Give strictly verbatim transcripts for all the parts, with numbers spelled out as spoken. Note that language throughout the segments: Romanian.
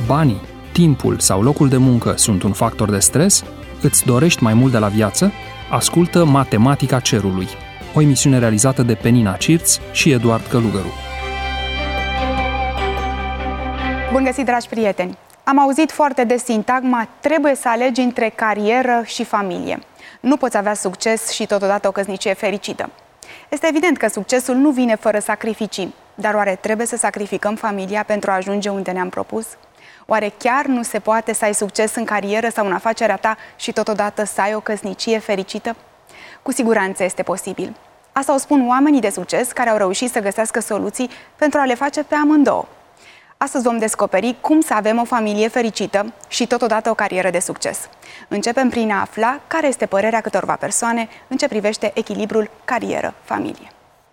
banii, timpul sau locul de muncă sunt un factor de stres? Îți dorești mai mult de la viață? Ascultă Matematica Cerului, o emisiune realizată de Penina Cirț și Eduard Călugăru. Bun găsit, dragi prieteni! Am auzit foarte des sintagma trebuie să alegi între carieră și familie. Nu poți avea succes și totodată o căsnicie fericită. Este evident că succesul nu vine fără sacrificii, dar oare trebuie să sacrificăm familia pentru a ajunge unde ne-am propus? Oare chiar nu se poate să ai succes în carieră sau în afacerea ta și totodată să ai o căsnicie fericită? Cu siguranță este posibil. Asta o spun oamenii de succes care au reușit să găsească soluții pentru a le face pe amândouă. Astăzi vom descoperi cum să avem o familie fericită și totodată o carieră de succes. Începem prin a afla care este părerea câtorva persoane în ce privește echilibrul carieră-familie.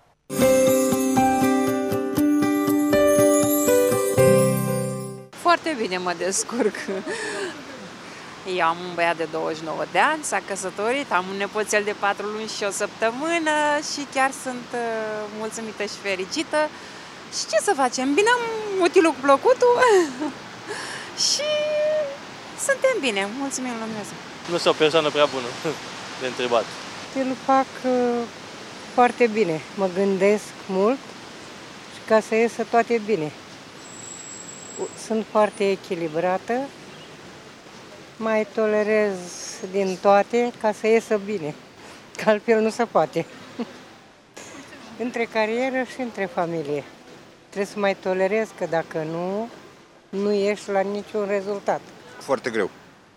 Foarte bine mă descurc. Eu am un băiat de douăzeci și nouă de ani, s-a căsătorit, am un nepoțel de patru luni și o săptămână și chiar sunt uh, mulțumită și fericită. Și ce să facem? Bine, am utilul cu plăcutul și suntem bine. Mulțumim lui Dumnezeu. Nu sunt o persoană prea bună de întrebat. Îl fac uh, foarte bine. Mă gândesc mult și ca să iasă toate bine. Sunt foarte echilibrată, mai tolerez din toate ca să iasă bine, că altfel nu se poate. Între carieră și între familie. Trebuie să mai tolerez, că dacă nu, nu ieși la niciun rezultat. Foarte greu.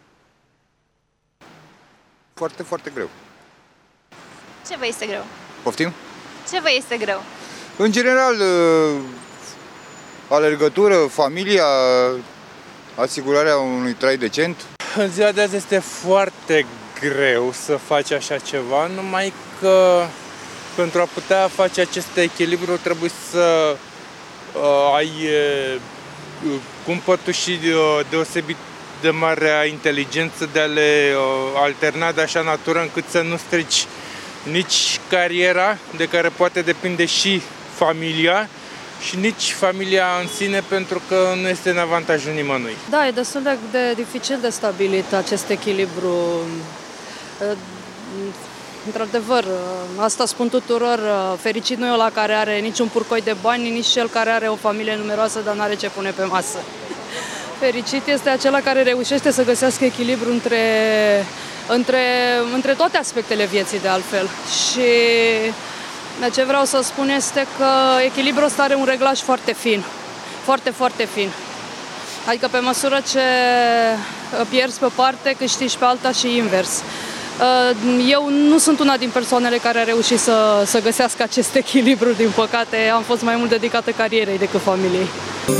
Foarte, foarte greu. Ce vă este greu? Poftim? Ce vă este greu? În general, alergătură, familia, asigurarea unui trai decent. În ziua de azi este foarte greu să faci așa ceva, numai că pentru a putea face acest echilibru trebuie să uh, ai uh, cumpătul și uh, deosebit de mare inteligență de a le uh, alterna de așa natură încât să nu strici nici cariera, de care poate depinde și familia, și nici familia în sine, pentru că nu este în avantajul nimănui. Da, e destul de, de dificil de stabilit acest echilibru. Într-adevăr, asta spun tuturor, fericit nu e ăla care are niciun purcoi de bani, nici cel care are o familie numeroasă, dar nu are ce pune pe masă. Fericit este acela care reușește să găsească echilibru între, între, între toate aspectele vieții, de altfel. Și ce vreau să spun este că echilibrul ăsta are un reglaj foarte fin, foarte, foarte fin. Adică pe măsură ce pierzi pe o parte, câștigi pe alta și invers. Eu nu sunt una din persoanele care a reușit să, să găsească acest echilibru, din păcate. Am fost mai mult dedicată carierei decât familiei.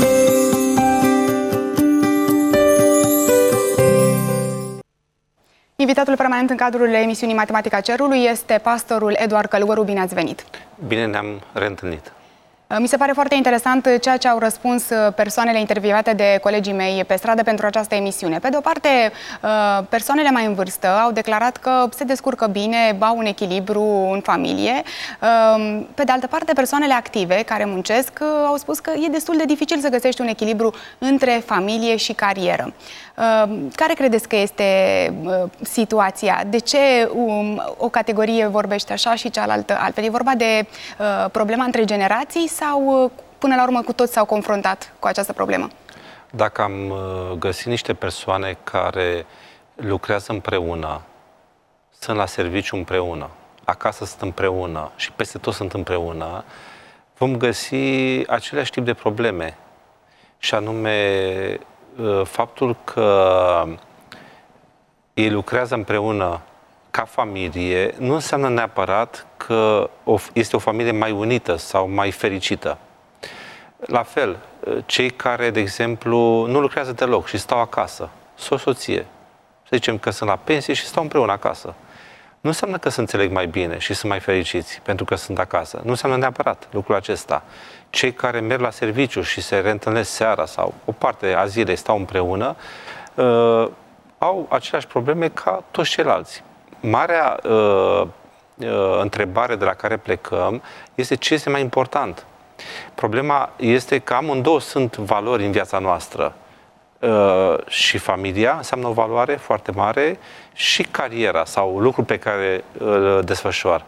Invitatul permanent în cadrul emisiunii Matematica Cerului este pastorul Eduard Călugăru. Bine ați venit! Bine ne-am reîntâlnit! Mi se pare foarte interesant ceea ce au răspuns persoanele intervievate de colegii mei pe stradă pentru această emisiune. Pe de o parte, persoanele mai în vârstă au declarat că se descurcă bine, au un echilibru în familie. Pe de altă parte, persoanele active care muncesc au spus că e destul de dificil să găsești un echilibru între familie și carieră. Care credeți că este situația? De ce o categorie vorbește așa și cealaltă altfel? E vorba de problema între generații sau până la urmă cu toți s-au confruntat cu această problemă? Dacă am găsit niște persoane care lucrează împreună, sunt la serviciu împreună, acasă sunt împreună și peste tot sunt împreună, vom găsi același tip de probleme. Și anume faptul că ei lucrează împreună ca familie nu înseamnă neapărat că este o familie mai unită sau mai fericită. La fel, cei care, de exemplu, nu lucrează deloc și stau acasă, sau soție, să zicem că sunt la pensie și stau împreună acasă, nu înseamnă că se înțeleg mai bine și sunt mai fericiți pentru că sunt acasă. Nu înseamnă neapărat lucrul acesta. Cei care merg la serviciu și se reîntâlnesc seara sau o parte a zilei stau împreună, uh, au aceleași probleme ca toți ceilalți. Marea uh, uh, întrebare de la care plecăm este ce este mai important. Problema este că amândouă sunt valori în viața noastră. și familia înseamnă o valoare foarte mare și cariera sau lucrul pe care îl desfășoară.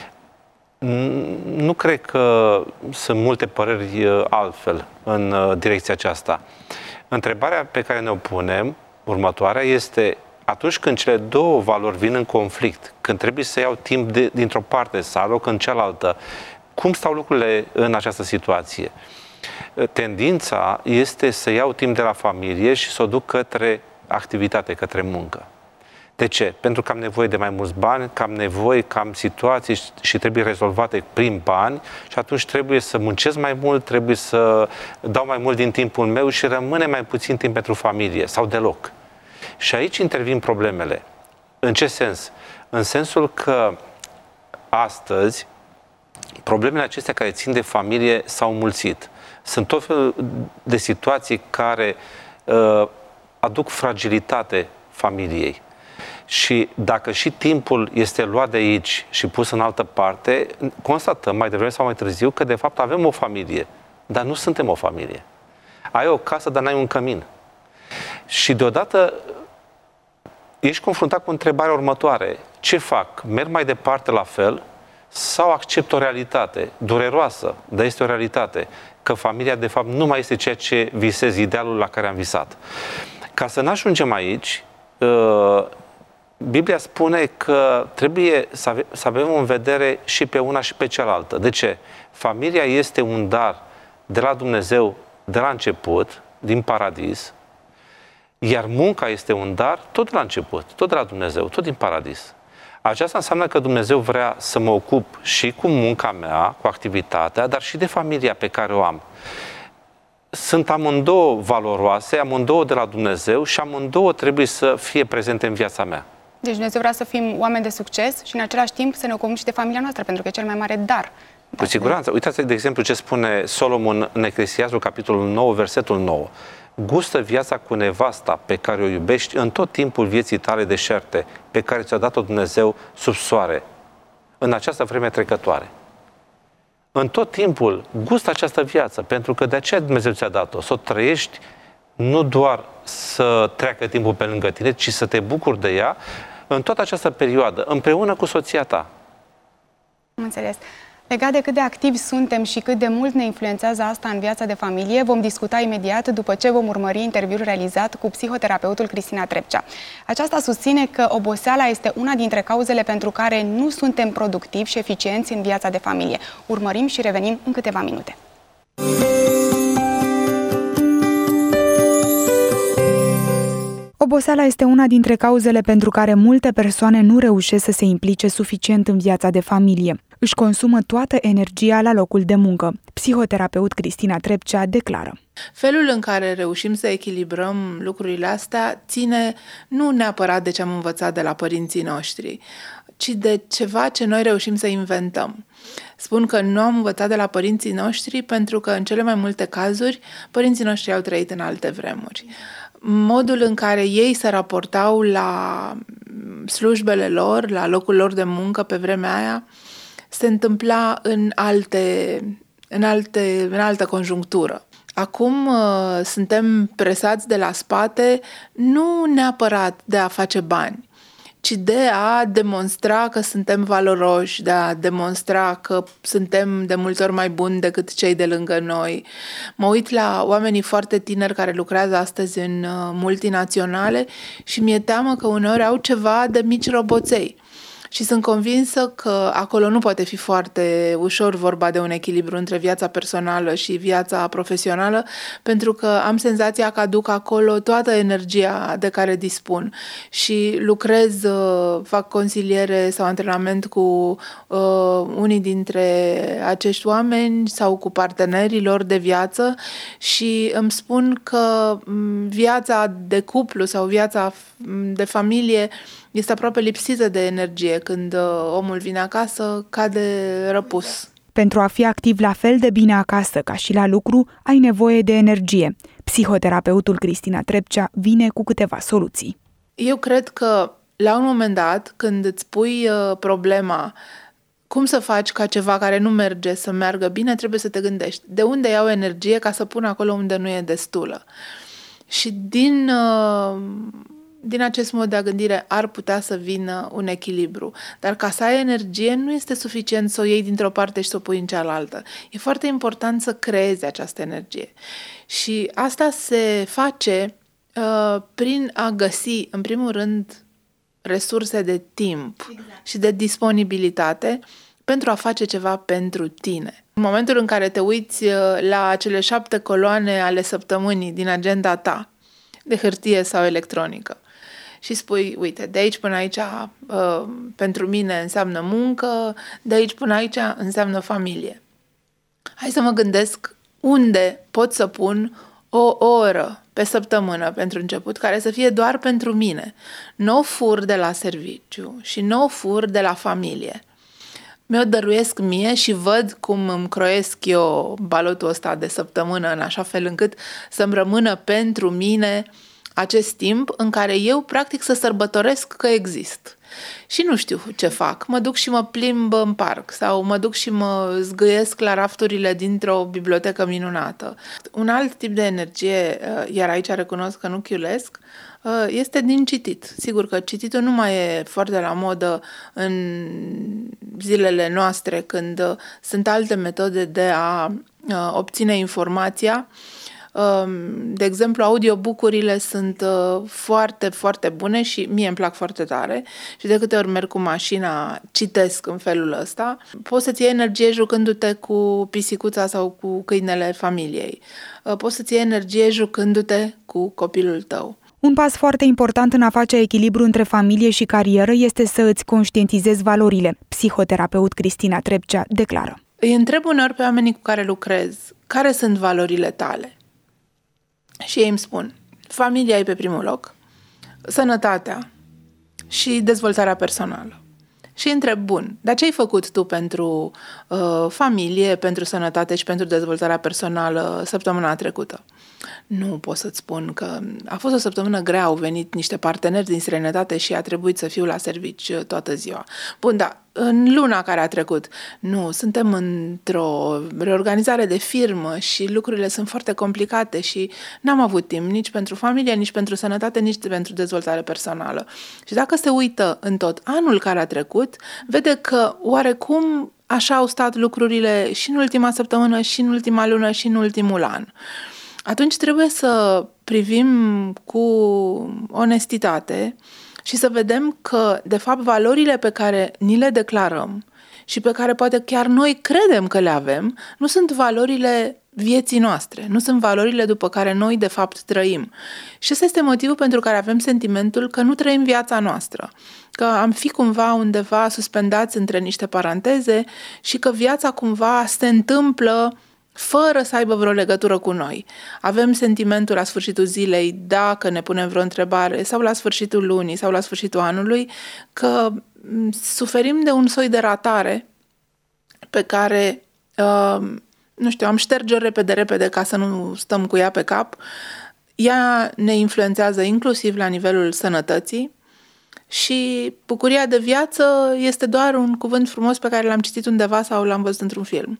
Nu cred că sunt multe păreri altfel în direcția aceasta. Întrebarea pe care ne-o punem, următoarea, este atunci când cele două valori vin în conflict, când trebuie să iau timp de, dintr-o parte, să aloc în cealaltă, cum stau lucrurile în această situație? Tendința este să iau timp de la familie și să o duc către activitate, către muncă. De ce? Pentru că am nevoie de mai mulți bani, că am nevoie, că am situații și trebuie rezolvate prin bani și atunci trebuie să muncesc mai mult, trebuie să dau mai mult din timpul meu și rămâne mai puțin timp pentru familie sau deloc. Și aici intervin problemele. În ce sens? În sensul că astăzi problemele acestea care țin de familie s-au mulțit. Sunt tot felul de situații care uh, aduc fragilitate familiei. Și dacă și timpul este luat de aici și pus în altă parte, constatăm mai devreme sau mai târziu că de fapt avem o familie, dar nu suntem o familie. Ai o casă, dar n-ai un cămin. Și deodată ești confruntat cu întrebarea următoare. Ce fac? Merg mai departe la fel sau accept o realitate dureroasă, dar este o realitate, că familia de fapt nu mai este ceea ce visez, idealul la care am visat. Ca să n-ajungem aici, Biblia spune că trebuie să, ave- să avem în vedere și pe una și pe cealaltă. De ce? Familia este un dar de la Dumnezeu de la început, din paradis, iar munca este un dar tot de la început, tot de la Dumnezeu, tot din paradis. Aceasta înseamnă că Dumnezeu vrea să mă ocup și cu munca mea, cu activitatea, dar și de familia pe care o am. Sunt amândouă valoroase, amândouă de la Dumnezeu și amândouă trebuie să fie prezente în viața mea. Deci Dumnezeu vrea să fim oameni de succes și în același timp să ne ocupăm și de familia noastră, pentru că e cel mai mare dar. Cu siguranță. Uitați, de exemplu, ce spune Solomon în Eclesiastul, capitolul nouă, versetul nouă. Gustă viața cu nevasta pe care o iubești în tot timpul vieții tale deșerte, pe care ți-a dat-o Dumnezeu sub soare, în această vreme trecătoare. În tot timpul gustă această viață, pentru că de aceea Dumnezeu ți-a dat-o, să o trăiești, nu doar să treacă timpul pe lângă tine, ci să te bucuri de ea în toată această perioadă, împreună cu soția ta. Am înțeles. Legat de cât de activi suntem și cât de mult ne influențează asta în viața de familie, vom discuta imediat după ce vom urmări interviul realizat cu psihoterapeutul Cristina Trepcea. Aceasta susține că oboseala este una dintre cauzele pentru care nu suntem productivi și eficienți în viața de familie. Urmărim și revenim în câteva minute. Oboseala este una dintre cauzele pentru care multe persoane nu reușesc să se implice suficient în viața de familie. Își consumă toată energia la locul de muncă. Psihoterapeut Cristina Trepcea declară. Felul în care reușim să echilibrăm lucrurile astea ține nu neapărat de ce am învățat de la părinții noștri, ci de ceva ce noi reușim să inventăm. Spun că nu am învățat de la părinții noștri pentru că în cele mai multe cazuri părinții noștri au trăit în alte vremuri. Modul în care ei se raportau la slujbele lor, la locul lor de muncă pe vremea aia, se întâmpla în alte, în alte, în altă conjunctură. Acum uh, suntem presați de la spate, nu neapărat de a face bani, ci de a demonstra că suntem valoroși, de a demonstra că suntem de multe ori mai buni decât cei de lângă noi. Mă uit la oamenii foarte tineri care lucrează astăzi în multinaționale și mi-e teamă că uneori au ceva de mici roboței. Și sunt convinsă că acolo nu poate fi foarte ușor vorba de un echilibru între viața personală și viața profesională, pentru că am senzația că aduc acolo toată energia de care dispun și lucrez, fac consiliere sau antrenament cu uh, unii dintre acești oameni sau cu partenerii lor de viață și îmi spun că viața de cuplu sau viața de familie este aproape lipsită de energie. Când omul vine acasă, cade răpus. Pentru a fi activ la fel de bine acasă ca și la lucru, ai nevoie de energie. Psihoterapeutul Cristina Trepcea vine cu câteva soluții. Eu cred că la un moment dat, când îți pui problema cum să faci ca ceva care nu merge să meargă bine, trebuie să te gândești de unde iau energie ca să pun acolo unde nu e destulă. Și din, din acest mod de gândire ar putea să vină un echilibru. Dar ca să ai energie nu este suficient să o iei dintr-o parte și să o pui în cealaltă. E foarte important să creezi această energie. Și asta se face uh, prin a găsi, în primul rând, resurse de timp exact. Și de disponibilitate pentru a face ceva pentru tine. În momentul în care te uiți la cele șapte coloane ale săptămânii din agenda ta, de hârtie sau electronică, și spui, uite, de aici până aici uh, pentru mine înseamnă muncă, de aici până aici înseamnă familie. Hai să mă gândesc unde pot să pun o oră pe săptămână pentru început, care să fie doar pentru mine. Nu o fur de la serviciu și nu o fur de la familie. Mi-o dăruiesc mie și văd cum îmi croiesc eu balotul ăsta de săptămână în așa fel încât să-mi rămână pentru mine acest timp în care eu practic să sărbătoresc că exist. Și nu știu ce fac. Mă duc și mă plimb în parc sau mă duc și mă zgâiesc la rafturile dintr-o bibliotecă minunată. Un alt tip de energie, iar aici recunosc că nu chiulesc, este din citit. Sigur că cititul nu mai e foarte la modă în zilele noastre, când sunt alte metode de a obține informația. De exemplu, audiobook-urile sunt foarte, foarte bune și mie îmi plac foarte tare și de câte ori merg cu mașina, citesc în felul ăsta. Poți să-ți iei energie jucându-te cu pisicuța sau cu câinele familiei. Poți să-ți iei energie jucându-te cu copilul tău. Un pas foarte important în a face echilibru între familie și carieră este să îți conștientizezi valorile. Psihoterapeut Cristina Trepcea declară. Îi întreb uneori pe oamenii cu care lucrez, care sunt valorile tale? Și ei îmi spun, familia e pe primul loc, sănătatea și dezvoltarea personală. Și îi întreb, bun, dar ce ai făcut tu pentru uh, familie, pentru sănătate și pentru dezvoltarea personală săptămâna trecută? Nu pot să-ți spun că a fost o săptămână grea, au venit niște parteneri din străinătate și a trebuit să fiu la servici toată ziua. Bun, dar în luna care a trecut, nu, suntem într-o reorganizare de firmă și lucrurile sunt foarte complicate și n-am avut timp nici pentru familie, nici pentru sănătate, nici pentru dezvoltare personală. Și dacă se uită în tot anul care a trecut, vede că oarecum așa au stat lucrurile și în ultima săptămână, și în ultima lună, și în ultimul an. Atunci trebuie să privim cu onestitate și să vedem că, de fapt, valorile pe care ni le declarăm și pe care poate chiar noi credem că le avem, nu sunt valorile vieții noastre, nu sunt valorile după care noi, de fapt, trăim. Și ăsta este motivul pentru care avem sentimentul că nu trăim viața noastră, că am fi cumva undeva suspendați între niște paranteze și că viața cumva se întâmplă fără să aibă vreo legătură cu noi. Avem sentimentul la sfârșitul zilei, dacă ne punem vreo întrebare, sau la sfârșitul lunii, sau la sfârșitul anului, că suferim de un soi de ratare pe care, uh, nu știu, am șterge-o repede, repede ca să nu stăm cu ea pe cap. Ea ne influențează inclusiv la nivelul sănătății și bucuria de viață este doar un cuvânt frumos pe care l-am citit undeva sau l-am văzut într-un film.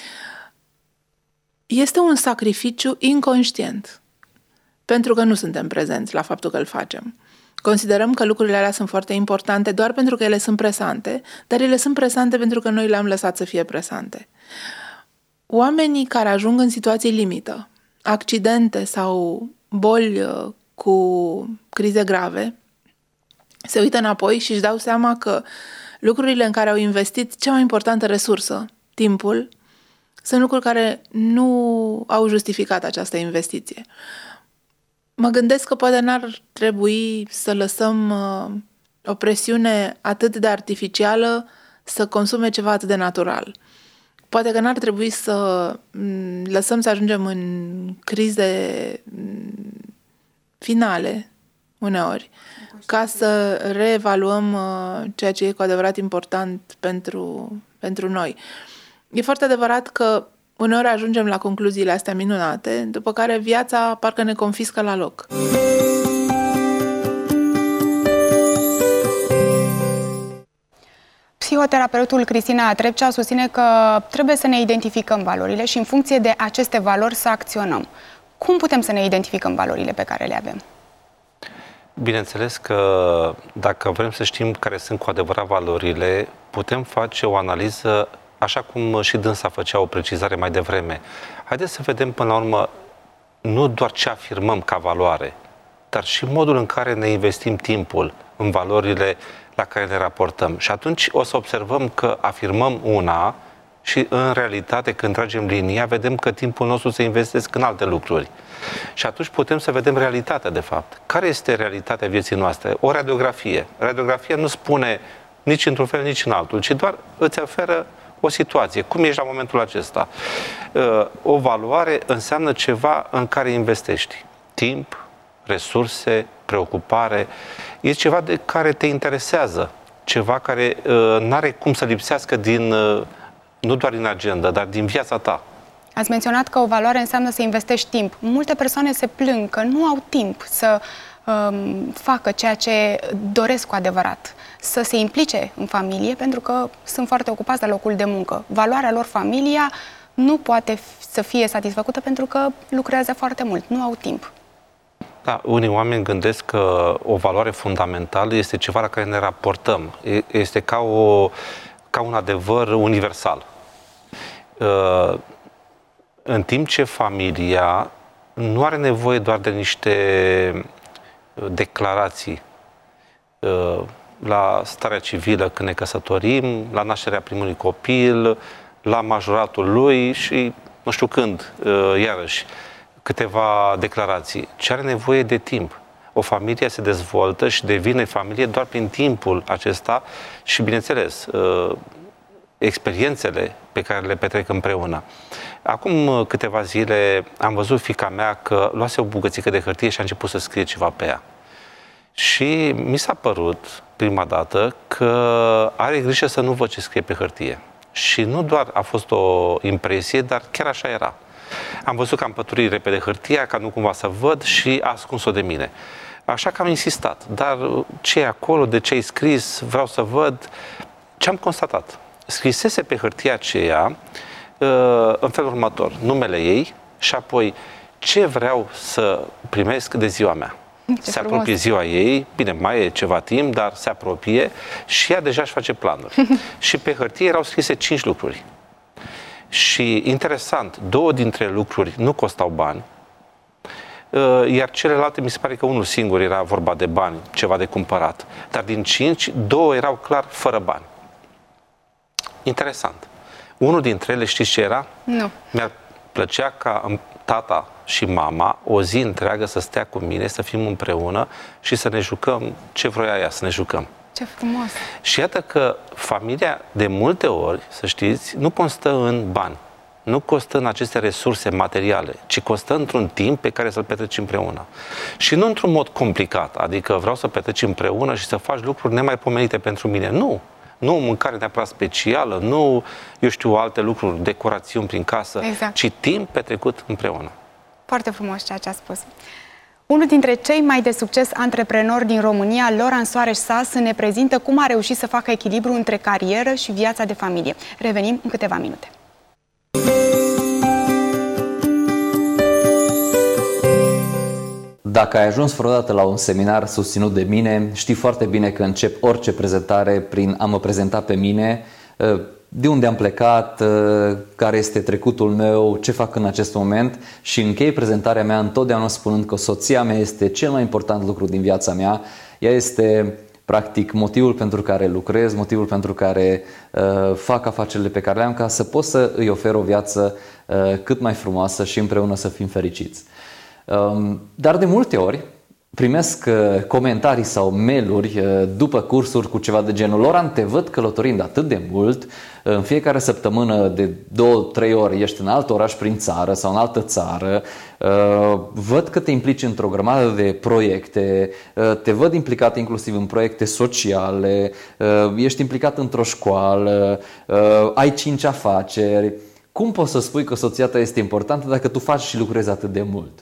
Este un sacrificiu inconștient, pentru că nu suntem prezenți la faptul că îl facem. Considerăm că lucrurile alea sunt foarte importante doar pentru că ele sunt presante, dar ele sunt presante pentru că noi le-am lăsat să fie presante. Oamenii care ajung în situații limită, accidente sau boli cu crize grave, se uită înapoi și își dau seama că lucrurile în care au investit cea mai importantă resursă, timpul, sunt lucruri care nu au justificat această investiție. Mă gândesc că poate n-ar trebui să lăsăm uh, o presiune atât de artificială să consume ceva atât de natural. Poate că n-ar trebui să m- lăsăm să ajungem în crize m- finale, uneori, ca să reevaluăm uh, ceea ce e cu adevărat important pentru, pentru noi. E foarte adevărat că uneori ajungem la concluziile astea minunate, după care viața parcă ne confiscă la loc. Psihoterapeutul Cristina Trepcea susține că trebuie să ne identificăm valorile și în funcție de aceste valori să acționăm. Cum putem să ne identificăm valorile pe care le avem? Bineînțeles că dacă vrem să știm care sunt cu adevărat valorile, putem face o analiză, așa cum și dânsa făcea o precizare mai devreme. Haideți să vedem până la urmă nu doar ce afirmăm ca valoare, dar și modul în care ne investim timpul în valorile la care ne raportăm. Și atunci o să observăm că afirmăm una și în realitate, când tragem linia, vedem că timpul nostru se investesc în alte lucruri. Și atunci putem să vedem realitatea, de fapt. Care este realitatea vieții noastre? O radiografie. Radiografia nu spune nici într-un fel, nici în altul, ci doar îți oferă o situație. Cum ești la momentul acesta? O valoare înseamnă ceva în care investești. Timp, resurse, preocupare. E ceva de care te interesează. Ceva care n-are cum să lipsească din, nu doar din agenda, dar din viața ta. Ați menționat că o valoare înseamnă să investești timp. Multe persoane se plâng că nu au timp să um, facă ceea ce doresc cu adevărat, să se implice în familie, pentru că sunt foarte ocupați la locul de muncă. Valoarea lor, familia, nu poate să fie satisfăcută pentru că lucrează foarte mult, nu au timp. Da, unii oameni gândesc că o valoare fundamentală este ceva la care ne raportăm. Este ca, o, ca un adevăr universal. Uh, În timp ce familia nu are nevoie doar de niște declarații la starea civilă când ne căsătorim, la nașterea primului copil, la majoratul lui și nu știu când, iarăși, câteva declarații, ci are nevoie de timp. O familie se dezvoltă și devine familie doar prin timpul acesta și, bineînțeles, experiențele pe care le petrec împreună. Acum câteva zile am văzut fiica mea că luase o bucățică de hârtie și a început să scrie ceva pe ea. Și mi s-a părut, prima dată, că are grijă să nu văd ce scrie pe hârtie. Și nu doar a fost o impresie, dar chiar așa era. Am văzut că am păturit repede hârtia, ca nu cumva să văd, și a ascuns-o de mine. Așa că am insistat. Dar ce e acolo, de ce ai scris, vreau să văd. Ce am constatat? Scrisese pe hârtia aceea în felul următor, numele ei și apoi ce vreau să primesc de ziua mea. Ce se apropie frumos. Ziua ei, bine, mai e ceva timp, dar se apropie și ea deja își face planuri. Și pe hârtie erau scrise cinci lucruri. Și interesant, două dintre lucruri nu costau bani, iar celelalte, mi se pare că unul singur era vorba de bani, ceva de cumpărat. Dar din cinci, două erau clar fără bani. Interesant. Unul dintre ele, știți ce era? Nu. Mi-ar plăcea ca tata și mama o zi întreagă să stea cu mine, să fim împreună și să ne jucăm ce vroia ea să ne jucăm. Ce frumos! Și iată că familia, de multe ori, să știți, nu constă în bani, nu constă în aceste resurse materiale, ci constă într-un timp pe care să-l petreci împreună. Și nu într-un mod complicat, adică vreau să petreci împreună și să faci lucruri nemaipomenite pentru mine. Nu! Nu o mâncare neapărat specială, nu, eu știu, alte lucruri, decorațiuni prin casă, exact. Ci timp petrecut împreună. Foarte frumos ceea ce a spus. Unul dintre cei mai de succes antreprenori din România, Loran Soareș Sas, ne prezintă cum a reușit să facă echilibru între carieră și viața de familie. Revenim în câteva minute. Dacă ai ajuns vreodată la un seminar susținut de mine, știi foarte bine că încep orice prezentare prin a mă prezenta pe mine, de unde am plecat, care este trecutul meu, ce fac în acest moment, și închei prezentarea mea întotdeauna spunând că soția mea este cel mai important lucru din viața mea. Ea este practic motivul pentru care lucrez, motivul pentru care uh, fac afacerile pe care le am, ca să pot să îi ofer o viață uh, cât mai frumoasă și împreună să fim fericiți. Um, dar de multe ori primesc uh, comentarii sau mail-uri uh, după cursuri cu ceva de genul: Loran, te văd călătorind atât de mult, uh, în fiecare săptămână de două, trei ori ești în alt oraș prin țară sau în altă țară, uh, văd că te implici într-o grămadă de proiecte, uh, te văd implicat inclusiv în proiecte sociale, uh, ești implicat într-o școală, uh, ai cinci afaceri. Cum poți să spui că soția ta este importantă dacă tu faci și lucrezi atât de mult?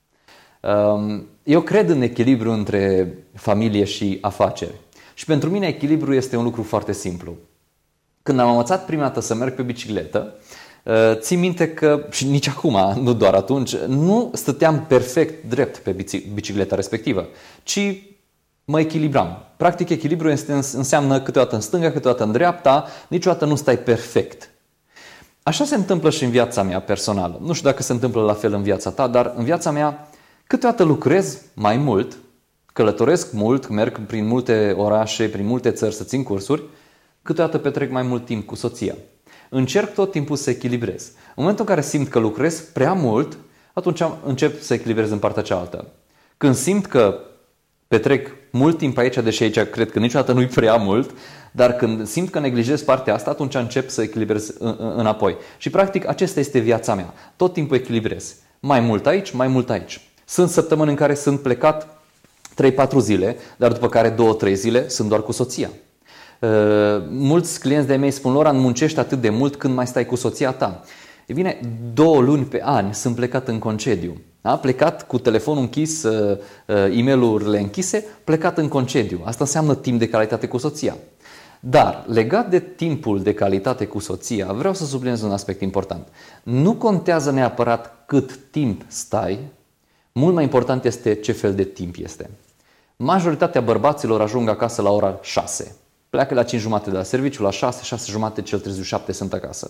Eu cred în echilibru între familie și afaceri. Și pentru mine echilibru este un lucru foarte simplu. Când am învățat prima dată să merg pe bicicletă, Ții minte că, și nici acum, nu doar atunci, nu stăteam perfect drept pe bicicleta respectivă, ci mă echilibram. Practic, echilibru este, înseamnă câteodată în stânga, câteodată în dreapta, niciodată nu stai perfect. Așa se întâmplă și în viața mea personală. Nu știu dacă se întâmplă la fel în viața ta, dar în viața mea câteodată lucrez mai mult, călătoresc mult, merg prin multe orașe, prin multe țări să țin cursuri, câteodată petrec mai mult timp cu soția. Încerc tot timpul să echilibrez. În momentul în care simt că lucrez prea mult, atunci încep să echilibrez în partea cealaltă. Când simt că petrec mult timp aici, deși aici cred că niciodată nu-i prea mult, dar când simt că neglijez partea asta, atunci încep să echilibrez înapoi. Și practic acesta este viața mea. Tot timpul echilibrez. Mai mult aici, mai mult aici. Sunt săptămâni în care sunt plecat trei patru zile, dar după care două trei zile sunt doar cu soția. Uh, mulți clienți de-ai mei spun: Loran, muncești atât de mult când mai stai cu soția ta. E bine, două luni pe an sunt plecat în concediu. Da? Plecat cu telefonul închis, uh, e-mail-urile închise, plecat în concediu. Asta înseamnă timp de calitate cu soția. Dar, legat de timpul de calitate cu soția, vreau să subliniez un aspect important. Nu contează neapărat cât timp stai, mult mai important este ce fel de timp este. Majoritatea bărbaților ajung acasă la ora șase. Pleacă la cinci jumate de la serviciu, la șase, șase jumate, cel târziu șapte sunt acasă.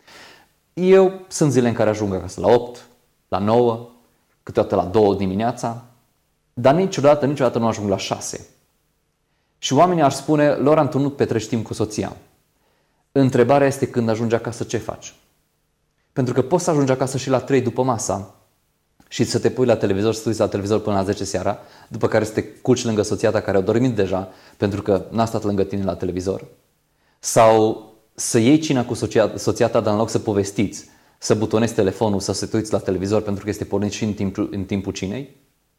Eu sunt zile în care ajung acasă la opt, la nouă, câteodată la două dimineața, dar niciodată, niciodată nu ajung la șase. Și oamenii ar spune: Loran, tu nu petreci timp cu soția. Întrebarea este: când ajungi acasă, ce faci? Pentru că poți să ajungi acasă și la trei după masa și să te pui la televizor, să te uiți la televizor până la zece seara, după care să te culci lângă soția ta care a dormit deja pentru că n-a stat lângă tine la televizor. Sau să iei cina cu soția, soția ta, dar în loc să povestiți, să butonezi telefonul, să te uiți la televizor pentru că este pornit și în timpul, în timpul cinei.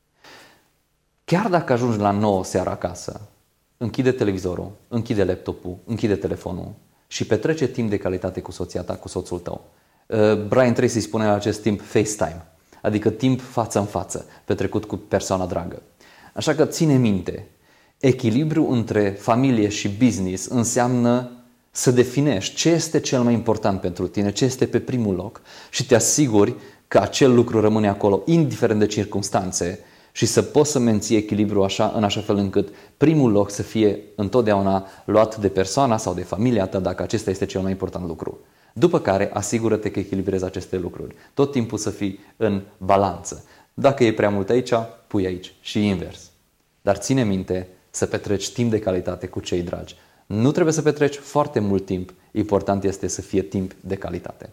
Chiar dacă ajungi la nouă seara acasă, închide televizorul, închide laptopul, închide telefonul și petrece timp de calitate cu soția ta, cu soțul tău. Brian Tracy spune la acest timp FaceTime, adică timp față în față, petrecut cu persoana dragă. Așa că ține minte, echilibru între familie și business înseamnă să definești ce este cel mai important pentru tine, ce este pe primul loc și te asiguri că acel lucru rămâne acolo, indiferent de circumstanțe, și să poți să menții echilibru așa, în așa fel încât primul loc să fie întotdeauna luat de persoana sau de familia ta, dacă acesta este cel mai important lucru. După care, asigură-te că echilibrezi aceste lucruri. Tot timpul să fii în balanță. Dacă e prea mult aici, pui aici și invers. Dar ține minte să petreci timp de calitate cu cei dragi. Nu trebuie să petreci foarte mult timp. Important este să fie timp de calitate.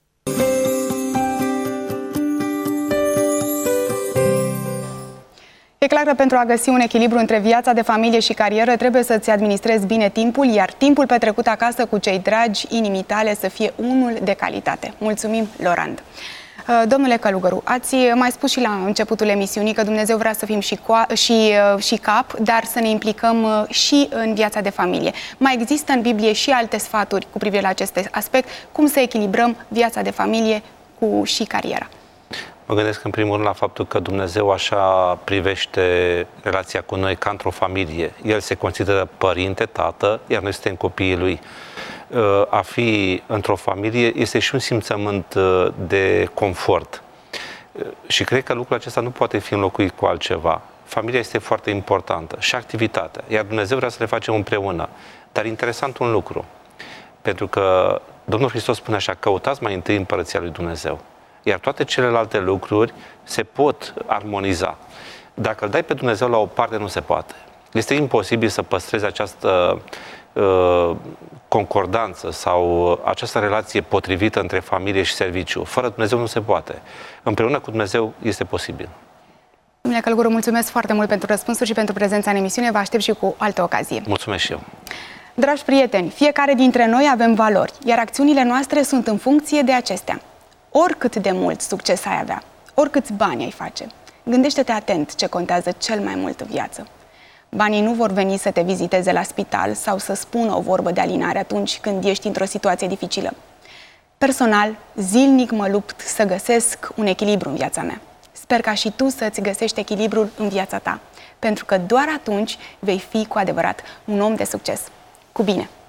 E clar că pentru a găsi un echilibru între viața de familie și carieră trebuie să-ți administrezi bine timpul, iar timpul petrecut acasă cu cei dragi, inimii tale, să fie unul de calitate. Mulțumim, Lorand! Domnule Călugăru, ați mai spus și la începutul emisiunii că Dumnezeu vrea să fim și, și, și cap, dar să ne implicăm și în viața de familie. Mai există în Biblie și alte sfaturi cu privire la acest aspect, cum să echilibrăm viața de familie cu și cariera? Mă gândesc în primul rând la faptul că Dumnezeu așa privește relația cu noi ca într-o familie. El se consideră părinte, tată, iar noi suntem copiii lui. A fi într-o familie este și un simțământ de confort. Și cred că lucrul acesta nu poate fi înlocuit cu altceva. Familia este foarte importantă și activitatea, iar Dumnezeu vrea să le facem împreună. Dar interesant un lucru, pentru că Domnul Hristos spune așa: căutați mai întâi împărăția lui Dumnezeu. Iar toate celelalte lucruri se pot armoniza. Dacă îl dai pe Dumnezeu la o parte, nu se poate. Este imposibil să păstrezi această uh, concordanță sau această relație potrivită între familie și serviciu. Fără Dumnezeu nu se poate. Împreună cu Dumnezeu este posibil. Domnule Călugăru, mulțumesc foarte mult pentru răspunsuri și pentru prezența în emisiune. Vă aștept și cu altă ocazie. Mulțumesc și eu. Dragi prieteni, fiecare dintre noi avem valori, iar acțiunile noastre sunt în funcție de acestea. Oricât de mult succes ai avea, oricâți bani ai face, gândește-te atent ce contează cel mai mult în viață. Banii nu vor veni să te viziteze la spital sau să spună o vorbă de alinare atunci când ești într-o situație dificilă. Personal, zilnic mă lupt să găsesc un echilibru în viața mea. Sper ca și tu să-ți găsești echilibrul în viața ta, pentru că doar atunci vei fi cu adevărat un om de succes. Cu bine!